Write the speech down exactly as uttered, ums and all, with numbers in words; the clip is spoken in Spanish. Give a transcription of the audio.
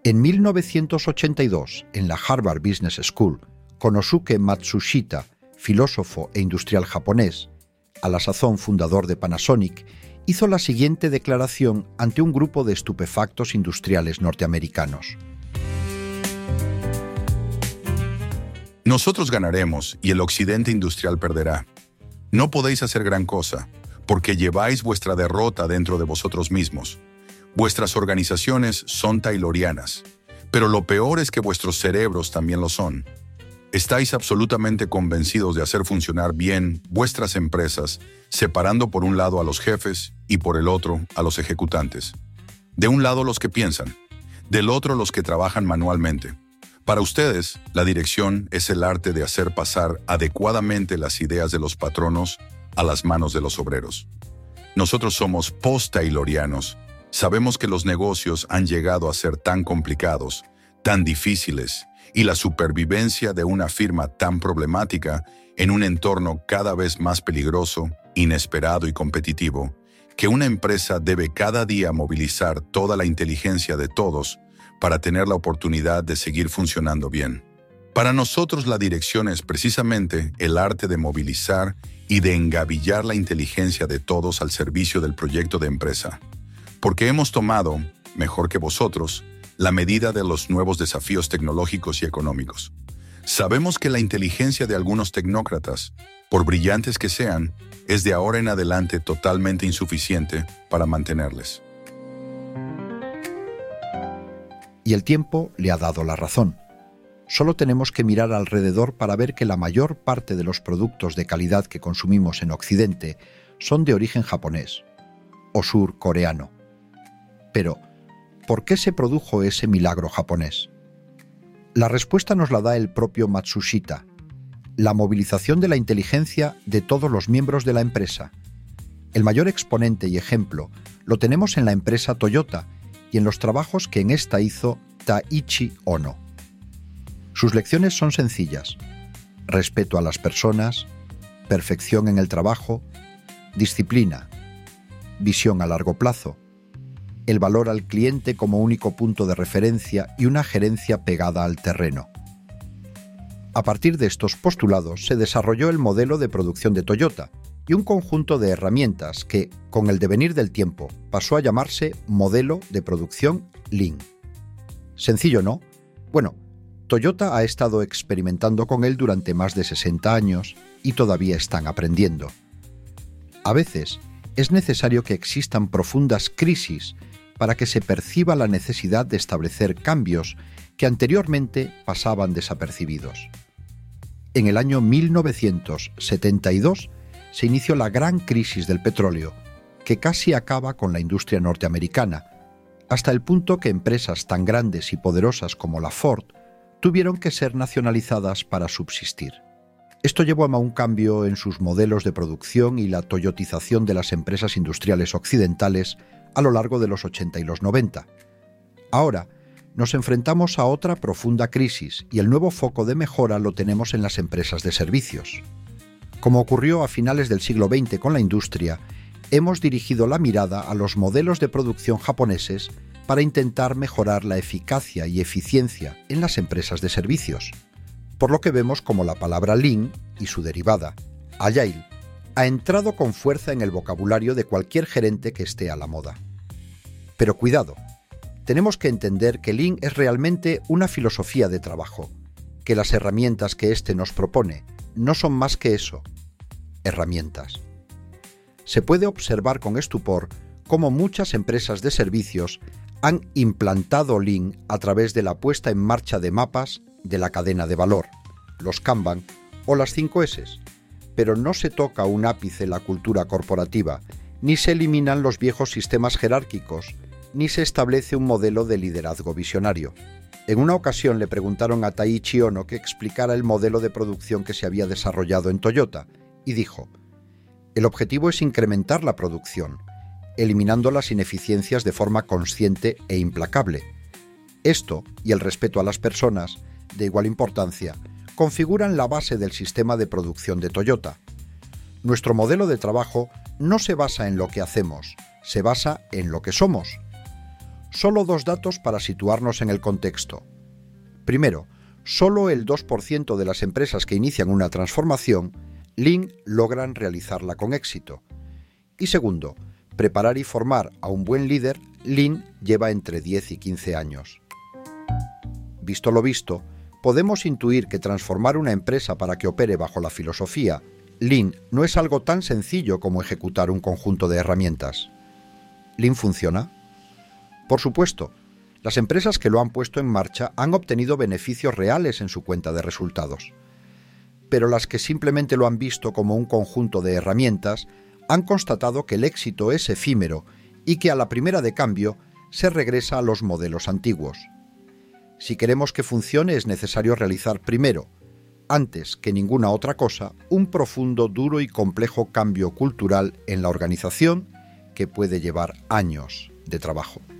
En mil novecientos ochenta y dos, en la Harvard Business School, Konosuke Matsushita, filósofo e industrial japonés, a la sazón fundador de Panasonic, hizo la siguiente declaración ante un grupo de estupefactos industriales norteamericanos. Nosotros ganaremos y el occidente industrial perderá. No podéis hacer gran cosa, porque lleváis vuestra derrota dentro de vosotros mismos. Vuestras organizaciones son taylorianas, pero lo peor es que vuestros cerebros también lo son. Estáis absolutamente convencidos de hacer funcionar bien vuestras empresas, separando por un lado a los jefes y por el otro a los ejecutantes. De un lado los que piensan, del otro los que trabajan manualmente. Para ustedes, la dirección es el arte de hacer pasar adecuadamente las ideas de los patronos a las manos de los obreros. Nosotros somos post-taylorianos. Sabemos que los negocios han llegado a ser tan complicados, tan difíciles, y la supervivencia de una firma tan problemática en un entorno cada vez más peligroso, inesperado y competitivo, que una empresa debe cada día movilizar toda la inteligencia de todos para tener la oportunidad de seguir funcionando bien. Para nosotros la dirección es precisamente el arte de movilizar y de engavillar la inteligencia de todos al servicio del proyecto de empresa. Porque hemos tomado, mejor que vosotros, la medida de los nuevos desafíos tecnológicos y económicos. Sabemos que la inteligencia de algunos tecnócratas, por brillantes que sean, es de ahora en adelante totalmente insuficiente para mantenerles. Y el tiempo le ha dado la razón. Solo tenemos que mirar alrededor para ver que la mayor parte de los productos de calidad que consumimos en Occidente son de origen japonés o surcoreano. Pero, ¿por qué se produjo ese milagro japonés? La respuesta nos la da el propio Matsushita: la movilización de la inteligencia de todos los miembros de la empresa. El mayor exponente y ejemplo lo tenemos en la empresa Toyota y en los trabajos que en esta hizo Taiichi Ohno. Sus lecciones son sencillas: respeto a las personas, perfección en el trabajo, disciplina, visión a largo plazo, el valor al cliente como único punto de referencia y una gerencia pegada al terreno. A partir de estos postulados se desarrolló el modelo de producción de Toyota y un conjunto de herramientas que, con el devenir del tiempo, pasó a llamarse modelo de producción Lean. ¿Sencillo, no? Bueno, Toyota ha estado experimentando con él durante más de sesenta años y todavía están aprendiendo. A veces es necesario que existan profundas crisis para que se perciba la necesidad de establecer cambios que anteriormente pasaban desapercibidos. En el año mil novecientos setenta y dos se inició la gran crisis del petróleo, que casi acaba con la industria norteamericana, hasta el punto que empresas tan grandes y poderosas como la Ford tuvieron que ser nacionalizadas para subsistir. Esto llevó a un cambio en sus modelos de producción y la toyotización de las empresas industriales occidentales a lo largo de los ochenta y los noventa. Ahora nos enfrentamos a otra profunda crisis y el nuevo foco de mejora lo tenemos en las empresas de servicios. Como ocurrió a finales del siglo veinte con la industria, hemos dirigido la mirada a los modelos de producción japoneses para intentar mejorar la eficacia y eficiencia en las empresas de servicios, por lo que vemos como la palabra Lean y su derivada, Agile, ha entrado con fuerza en el vocabulario de cualquier gerente que esté a la moda. Pero cuidado, tenemos que entender que Lean es realmente una filosofía de trabajo, que las herramientas que éste nos propone no son más que eso, herramientas. Se puede observar con estupor cómo muchas empresas de servicios han implantado Lean a través de la puesta en marcha de mapas de la cadena de valor, los Kanban o las cinco ese, pero no se toca un ápice la cultura corporativa, ni se eliminan los viejos sistemas jerárquicos, ni se establece un modelo de liderazgo visionario. En una ocasión le preguntaron a Taiichi Ohno que explicara el modelo de producción que se había desarrollado en Toyota, y dijo: el objetivo es incrementar la producción, eliminando las ineficiencias de forma consciente e implacable. Esto, y el respeto a las personas, de igual importancia, configuran la base del sistema de producción de Toyota. Nuestro modelo de trabajo no se basa en lo que hacemos, se basa en lo que somos. Solo dos datos para situarnos en el contexto. Primero, solo el dos por ciento de las empresas que inician una transformación Lean logran realizarla con éxito. Y segundo, preparar y formar a un buen líder Lean lleva entre diez y quince años. Visto lo visto, podemos intuir que transformar una empresa para que opere bajo la filosofía Lean no es algo tan sencillo como ejecutar un conjunto de herramientas. ¿Lean funciona? Por supuesto, las empresas que lo han puesto en marcha han obtenido beneficios reales en su cuenta de resultados. Pero las que simplemente lo han visto como un conjunto de herramientas han constatado que el éxito es efímero y que a la primera de cambio se regresa a los modelos antiguos. Si queremos que funcione es necesario realizar primero, antes que ninguna otra cosa, un profundo, duro y complejo cambio cultural en la organización que puede llevar años de trabajo.